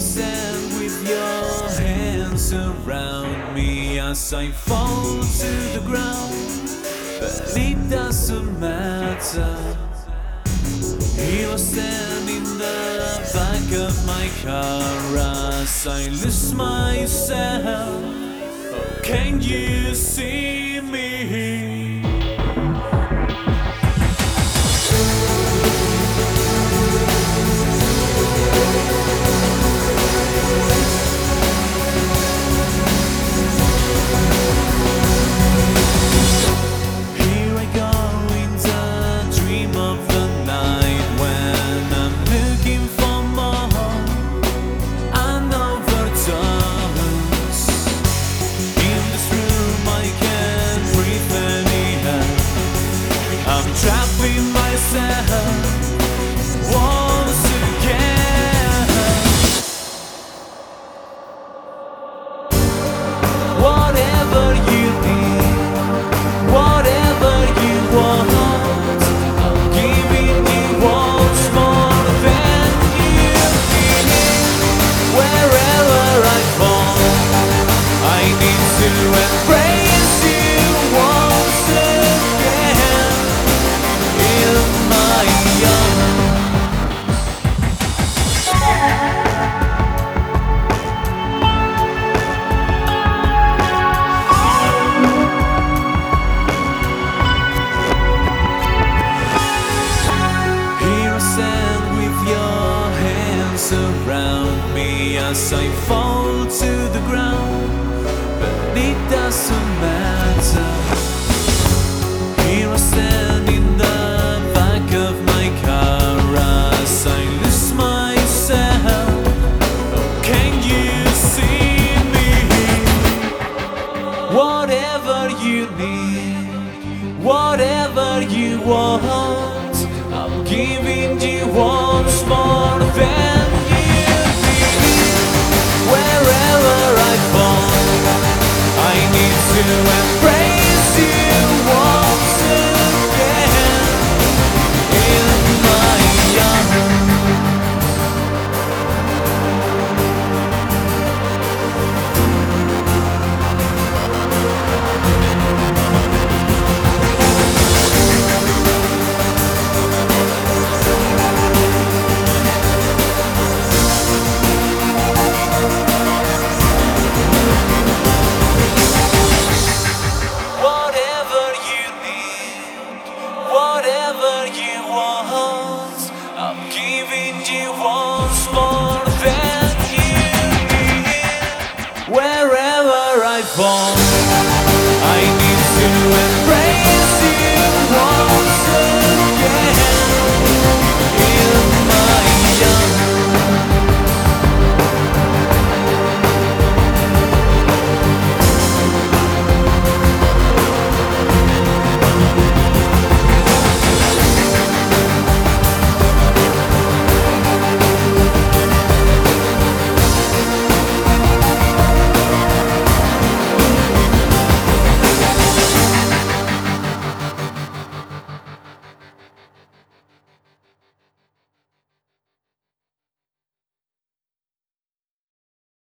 stand with your hands around me as I fall to the ground, but it doesn't matter. Here I stand in the back of my car as I lose myself. Oh, can you see me? Trapping myself once again. Whatever you need, whatever you want, I'm giving you once more than you need. Wherever I fall, I need to embrace you once again. Around me as I fall to the ground, but it doesn't matter.